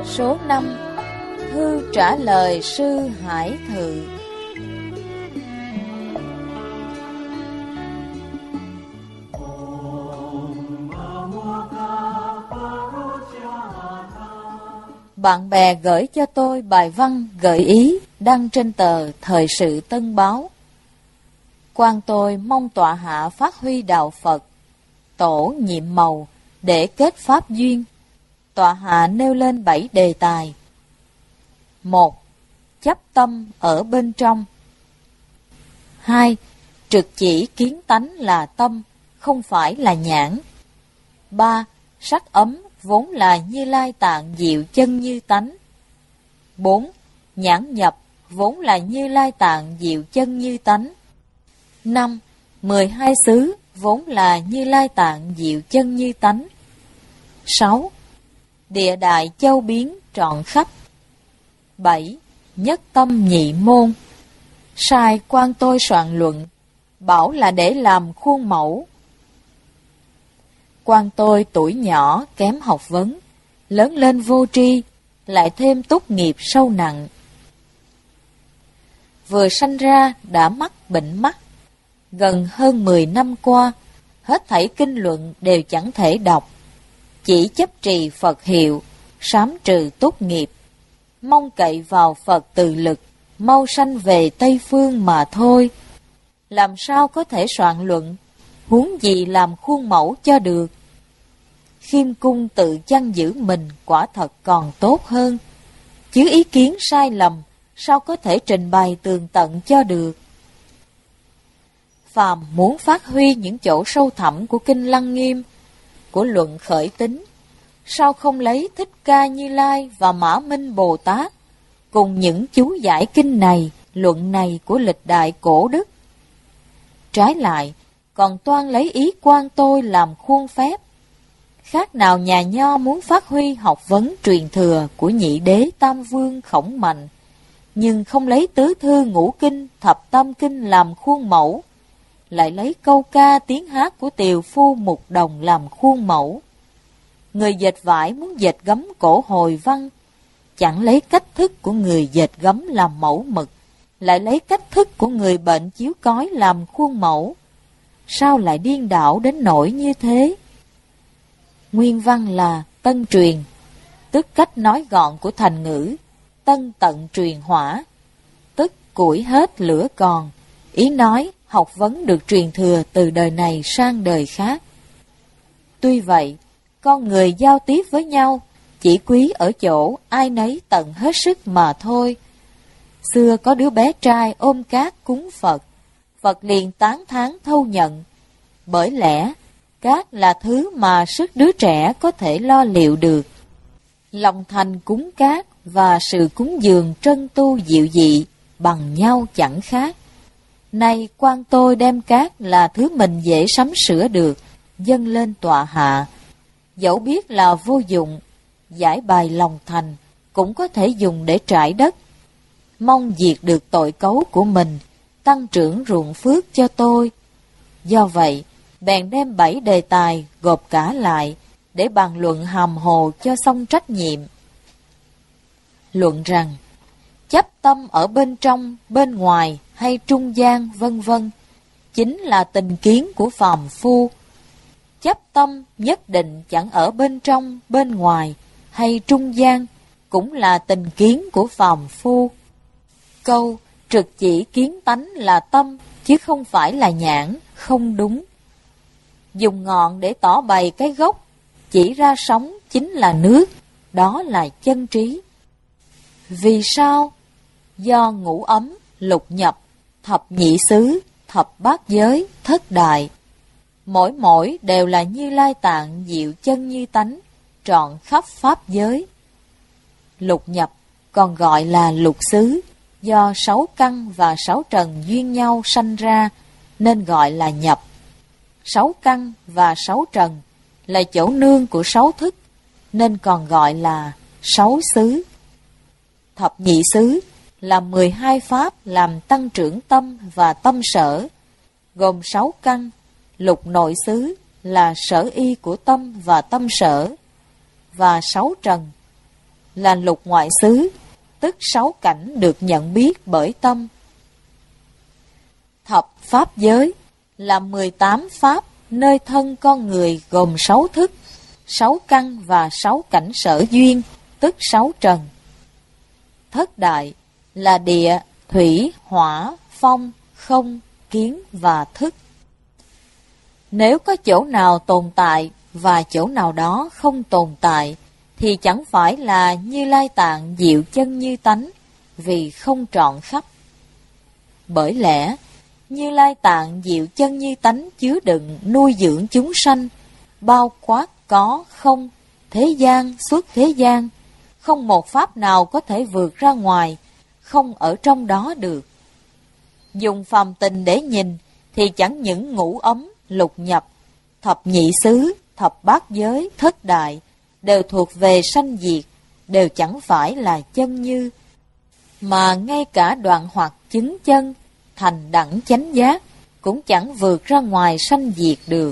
Số 5. Thư trả lời sư Hải Thự. Bạn bè gửi cho tôi bài văn gợi ý đăng trên tờ Thời sự Tân Báo. Quan tôi mong tọa hạ phát huy đạo Phật, tổ nhiệm màu để kết pháp duyên. Tọa hạ nêu lên 7 đề tài. 1. Chấp tâm ở bên trong. 2. Trực chỉ kiến tánh là tâm, không phải là nhãn. 3. Sắc ấm vốn là Như Lai Tạng diệu chân như tánh. 4. Nhãn nhập vốn là Như Lai Tạng diệu chân như tánh. 5. 12 xứ vốn là Như Lai Tạng diệu chân như tánh. 6. Địa đại châu biến trọn khắp. 7. Nhất tâm nhị môn. Sai quan tôi soạn luận, bảo là để làm khuôn mẫu. Quan tôi tuổi nhỏ kém học vấn, lớn lên vô tri, lại thêm túc nghiệp sâu nặng. Vừa sanh ra đã mắc bệnh mắt, gần hơn 10 năm qua, hết thảy kinh luận đều chẳng thể đọc, chỉ chấp trì Phật hiệu, sám trừ túc nghiệp, mong cậy vào Phật từ lực, mau sanh về Tây Phương mà thôi. Làm sao có thể soạn luận, huống gì làm khuôn mẫu cho được. Khiêm cung tự chăn giữ mình quả thật còn tốt hơn, chứ ý kiến sai lầm sao có thể trình bày tường tận cho được. Phàm muốn phát huy những chỗ sâu thẳm của Kinh Lăng Nghiêm, của luận khởi tính, sao không lấy Thích Ca Như Lai và Mã Minh Bồ Tát cùng những chú giải kinh này, luận này của lịch đại cổ đức. Trái lại, còn toan lấy ý quan tôi làm khuôn phép. Khác nào nhà nho muốn phát huy học vấn truyền thừa của nhị đế Tam Vương Khổng Mạnh, nhưng không lấy tứ thư ngũ kinh, thập tam kinh làm khuôn mẫu, lại lấy câu ca tiếng hát của tiều phu Mục Đồng làm khuôn mẫu. Người dệt vải muốn dệt gấm cổ hồi văn, chẳng lấy cách thức của người dệt gấm làm mẫu mực, lại lấy cách thức của người bệnh chiếu cói làm khuôn mẫu. Sao lại điên đảo đến nỗi như thế? Nguyên văn là tân truyền, tức cách nói gọn của thành ngữ, tân tận truyền hỏa, tức củi hết lửa còn, ý nói học vấn được truyền thừa từ đời này sang đời khác. Tuy vậy, con người giao tiếp với nhau chỉ quý ở chỗ ai nấy tận hết sức mà thôi. Xưa có đứa bé trai ôm cát cúng Phật, Phật liền tán thán thâu nhận, bởi lẽ cát là thứ mà sức đứa trẻ có thể lo liệu được. Lòng thành cúng cát và sự cúng dường trân tu diệu dị bằng nhau chẳng khác. Nay quan tôi đem cát là thứ mình dễ sắm sửa được, dâng lên tọa hạ. Dẫu biết là vô dụng, giải bài lòng thành cũng có thể dùng để trải đất. Mong diệt được tội cấu của mình, tăng trưởng ruộng phước cho tôi. Do vậy, bèn đem 7 đề tài gộp cả lại để bàn luận hàm hồ cho xong trách nhiệm. Luận rằng, chấp tâm ở bên trong, bên ngoài hay trung gian vân vân, chính là tình kiến của phàm phu. Chấp tâm nhất định chẳng ở bên trong, bên ngoài hay trung gian, cũng là tình kiến của phàm phu. Câu trực chỉ kiến tánh là tâm, chứ không phải là nhãn, không đúng. Dùng ngọn để tỏ bày cái gốc, chỉ ra sóng chính là nước, đó là chân trí. Vì sao? Do ngũ ấm, lục nhập, thập nhị xứ, thập bát giới, thất đại, mỗi đều là Như Lai Tạng diệu chân như tánh, trọn khắp pháp giới. Lục nhập còn gọi là lục xứ, do 6 căn và 6 trần duyên nhau sanh ra, nên gọi là nhập. 6 căn và 6 trần là chỗ nương của 6 thức, nên còn gọi là 6 xứ. Thập nhị xứ là 12 pháp làm tăng trưởng tâm và tâm sở, gồm 6 căn. Lục nội xứ là sở y của tâm và tâm sở, và 6 trần là lục ngoại xứ, tức 6 cảnh được nhận biết bởi tâm. Thập pháp giới là 18 pháp nơi thân con người gồm 6 thức, 6 căn và 6 cảnh sở duyên, tức 6 trần. Thất đại là địa, thủy, hỏa, phong, không, kiến và thức. Nếu có chỗ nào tồn tại và chỗ nào đó không tồn tại, thì chẳng phải là Như Lai Tạng diệu chân như tánh, vì không trọn khắp. Bởi lẽ, Như Lai Tạng diệu chân như tánh chứa đựng nuôi dưỡng chúng sanh, bao quát có, không, thế gian, xuất thế gian, không một pháp nào có thể vượt ra ngoài, không ở trong đó được. Dùng phàm tình để nhìn, thì chẳng những ngũ ấm, lục nhập, thập nhị xứ, thập bát giới, thất đại, đều thuộc về sanh diệt, đều chẳng phải là chân như, mà ngay cả đoạn hoặc chứng chân, thành đẳng chánh giác, cũng chẳng vượt ra ngoài sanh diệt được.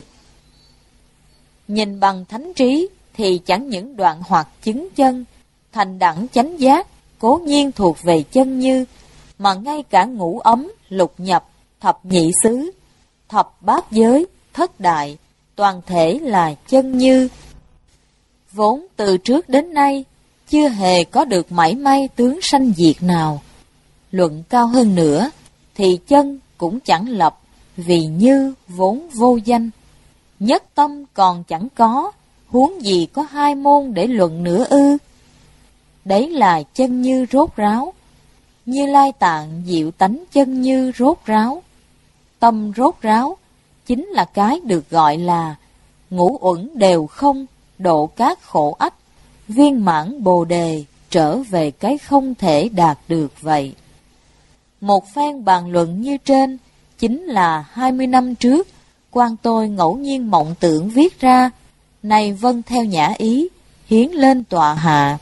Nhìn bằng thánh trí, thì chẳng những đoạn hoặc chứng chân, thành đẳng chánh giác, cố nhiên thuộc về chân như, mà ngay cả ngũ ấm, lục nhập, thập nhị xứ, thập bát giới, thất đại, toàn thể là chân như. Vốn từ trước đến nay, chưa hề có được mảy may tướng sanh diệt nào. Luận cao hơn nữa, thì chân cũng chẳng lập, vì như vốn vô danh. Nhất tâm còn chẳng có, huống gì có 2 môn để luận nữa ư? Đấy là chân như rốt ráo. Như Lai Tạng diệu tánh chân như rốt ráo. Tâm rốt ráo chính là cái được gọi là ngũ uẩn đều không, độ các khổ ách, viên mãn bồ đề, trở về cái không thể đạt được vậy. Một phen bàn luận như trên chính là 20 năm trước, quan tôi ngẫu nhiên mộng tưởng viết ra, nay vâng theo nhã ý, hiến lên tọa hạ.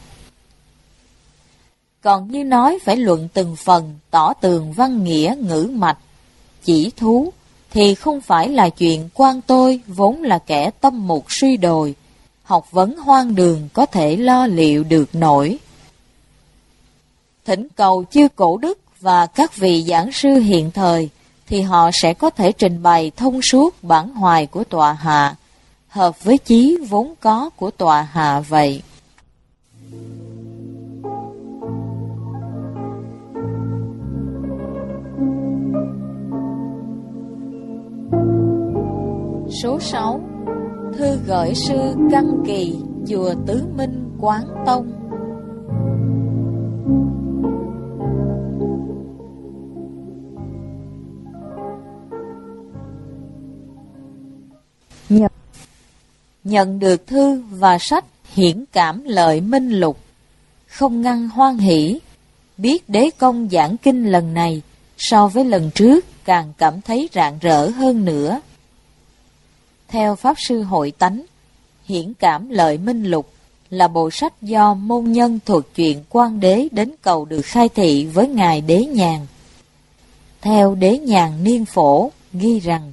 Còn như nói phải luận từng phần, tỏ tường văn nghĩa ngữ mạch, chỉ thú, thì không phải là chuyện quan tôi vốn là kẻ tâm mục suy đồi, học vấn hoang đường có thể lo liệu được nổi. Thỉnh cầu chư cổ đức và các vị giảng sư hiện thời, thì họ sẽ có thể trình bày thông suốt bản hoài của tọa hạ, hợp với chí vốn có của tọa hạ vậy. Số 6. Thư gửi sư Căn Kỳ, chùa Tứ Minh, Quán Tông. Nhận được thư và sách hiển cảm lợi minh lục, không ngăn hoan hỷ, biết đế công giảng kinh lần này so với lần trước càng cảm thấy rạng rỡ hơn nữa. Theo Pháp Sư Hội Tánh, hiển cảm lợi minh lục là bộ sách do môn nhân thuộc chuyện Quan Đế đến cầu được khai thị với Ngài Đế Nhàn. Theo Đế Nhàn Niên Phổ ghi rằng,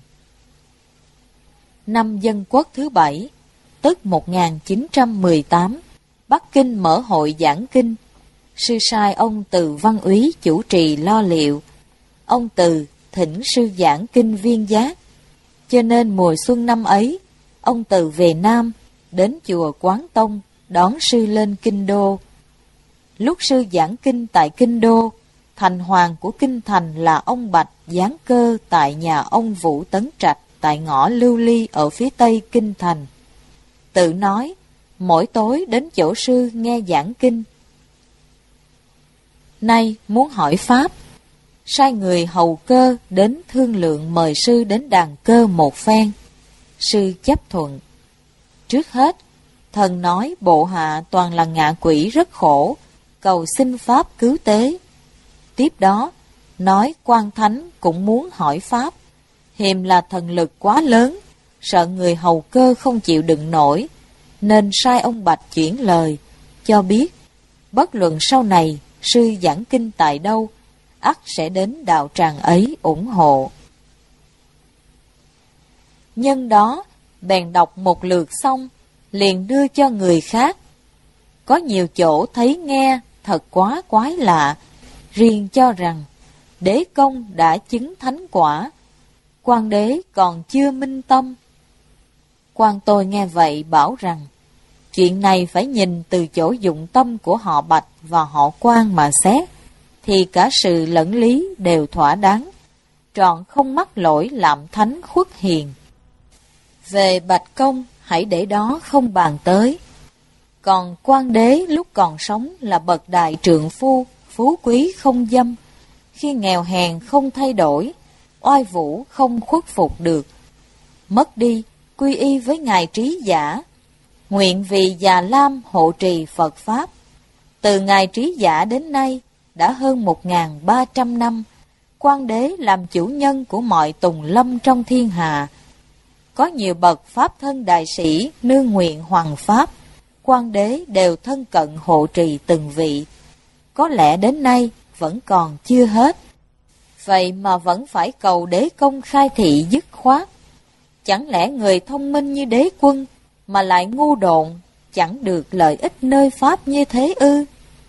năm Dân Quốc thứ 7, tức 1918, Bắc Kinh mở hội giảng kinh. Sư sai ông Từ Văn Úy chủ trì lo liệu. Ông Từ thỉnh sư giảng kinh Viên Giác. Cho nên mùa xuân năm ấy, ông Từ về Nam, đến chùa Quán Tông, đón sư lên Kinh Đô. Lúc sư giảng kinh tại Kinh Đô, thành hoàng của kinh thành là ông Bạch giáng cơ tại nhà ông Vũ Tấn Trạch tại ngõ Lưu Ly ở phía tây kinh thành. Tự nói, mỗi tối đến chỗ sư nghe giảng kinh. Nay muốn hỏi Pháp, sai người hầu cơ đến thương lượng mời sư đến đàn cơ một phen. Sư chấp thuận. Trước hết, thần nói bộ hạ toàn là ngạ quỷ rất khổ, cầu xin Pháp cứu tế. Tiếp đó, nói quan thánh cũng muốn hỏi Pháp, hiềm là thần lực quá lớn, sợ người hầu cơ không chịu đựng nổi, nên sai ông Bạch chuyển lời, cho biết, bất luận sau này sư giảng kinh tại đâu, ắt sẽ đến đạo tràng ấy ủng hộ. Nhân đó, bèn đọc một lượt xong, liền đưa cho người khác. có nhiều chỗ thấy nghe thật quá quái lạ, riêng cho rằng Đế Công đã chứng thánh quả, Quan Đế còn chưa minh tâm. Quan tôi nghe vậy bảo rằng, chuyện này phải nhìn từ chỗ dụng tâm của họ Bạch và họ Quan mà xét, thì cả sự lẫn lý đều thỏa đáng, trọn không mắc lỗi làm thánh khuất hiền. Về Bạch Công, hãy để đó không bàn tới. Còn Quan Đế lúc còn sống là bậc đại trượng phu, phú quý không dâm, khi nghèo hèn không thay đổi, oai vũ không khuất phục được. Mất đi, quy y với Ngài Trí Giả, nguyện vì Già Lam hộ trì Phật Pháp. Từ Ngài Trí Giả đến nay, đã hơn 1.300 năm, Quan Đế làm chủ nhân của mọi tùng lâm trong thiên hạ. Có nhiều bậc Pháp thân đại sĩ nương nguyện hoằng Pháp, Quan Đế đều thân cận hộ trì từng vị. Có lẽ đến nay vẫn còn chưa hết. Vậy mà vẫn phải cầu Đế Công khai thị dứt khoát. Chẳng lẽ người thông minh như Đế Quân mà lại ngu độn, chẳng được lợi ích nơi Pháp như thế ư?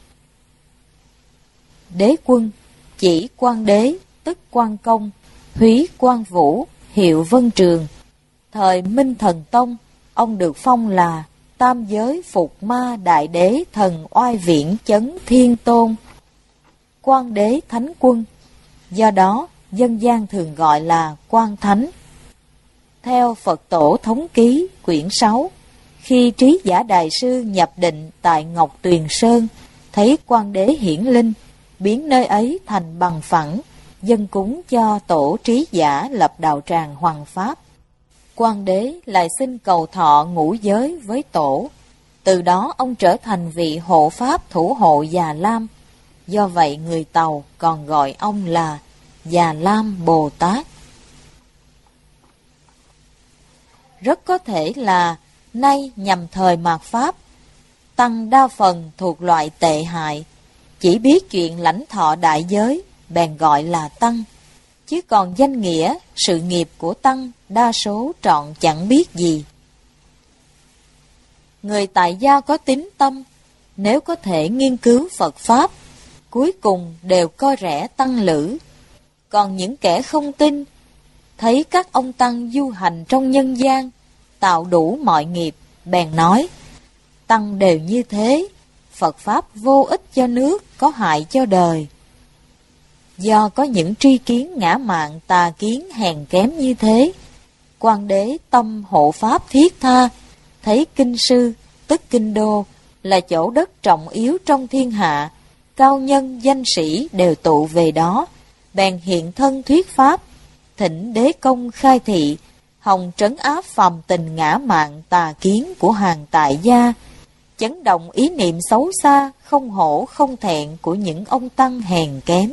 Đế Quân chỉ Quan Đế, tức Quan Công, húy Quan Vũ, hiệu Vân Trường. Thời Minh Thần Tông, ông được phong là Tam Giới Phục Ma Đại Đế Thần Oai Viễn Chấn Thiên Tôn, Quan Đế Thánh Quân. Do đó, dân gian thường gọi là Quan Thánh. Theo Phật Tổ Thống Ký, quyển 6, khi Trí Giả Đại Sư nhập định tại Ngọc Tuyền Sơn, thấy Quan Đế hiển linh, biến nơi ấy thành bằng phẳng, dân cúng cho Tổ Trí Giả lập đạo tràng hoằng Pháp. Quan Đế lại xin cầu thọ ngũ giới với Tổ. Từ đó ông trở thành vị hộ Pháp thủ hộ Già Lam. Do vậy người Tàu còn gọi ông là Già Lam Bồ Tát. Rất có thể là nay nhằm thời mạt Pháp, tăng đa phần thuộc loại tệ hại, chỉ biết chuyện lãnh thọ đại giới, bèn gọi là tăng. Chứ còn danh nghĩa, sự nghiệp của tăng đa số trọn chẳng biết gì. Người tại gia có tín tâm, nếu có thể nghiên cứu Phật Pháp, cuối cùng đều coi rẻ tăng lữ. Còn những kẻ không tin, thấy các ông tăng du hành trong nhân gian, tạo đủ mọi nghiệp, bèn nói, tăng đều như thế, Phật Pháp vô ích cho nước, có hại cho đời. Do có những tri kiến ngã mạn tà kiến hèn kém như thế, Quan Đế tâm hộ Pháp thiết tha, thấy Kinh Sư, tức Kinh Đô, là chỗ đất trọng yếu trong thiên hạ, cao nhân danh sĩ đều tụ về đó, bèn hiện thân thuyết Pháp, thỉnh Đế Công khai thị, hòng trấn áp phàm tình ngã mạn tà kiến của hàng tại gia, chấn động ý niệm xấu xa, không hổ không thẹn của những ông tăng hèn kém.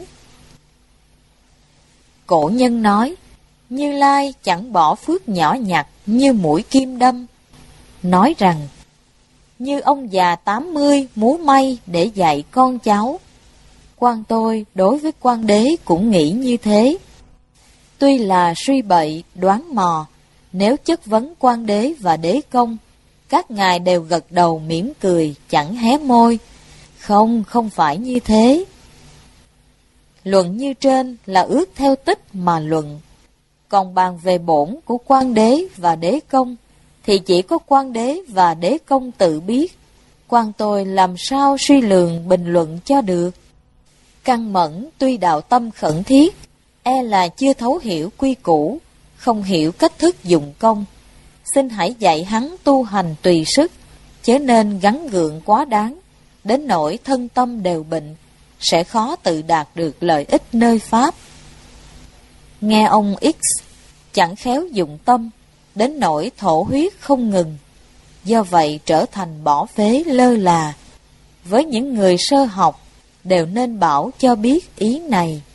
Cổ nhân nói, Như Lai chẳng bỏ phước nhỏ nhặt như mũi kim đâm. Nói rằng, như ông già 80 múa may để dạy con cháu. Quan tôi đối với Quan Đế cũng nghĩ như thế. Tuy là suy bậy, đoán mò, nếu chất vấn Quan Đế và Đế Công, các ngài đều gật đầu mỉm cười, chẳng hé môi. Không phải như thế. Luận như trên là ước theo tích mà luận. Còn bàn về bổn của Quan Đế và Đế Công, thì chỉ có Quan Đế và Đế Công tự biết. Quan tôi làm sao suy lường bình luận cho được. Căn Mẫn tuy đạo tâm khẩn thiết, e là chưa thấu hiểu quy củ, không hiểu cách thức dụng công. Xin hãy dạy hắn tu hành tùy sức, chớ nên gắn gượng quá đáng, đến nỗi thân tâm đều bệnh, sẽ khó tự đạt được lợi ích nơi Pháp. Nghe ông X chẳng khéo dụng tâm, đến nỗi thổ huyết không ngừng, do vậy trở thành bỏ phế lơ là. Với những người sơ học, đều nên bảo cho biết ý này.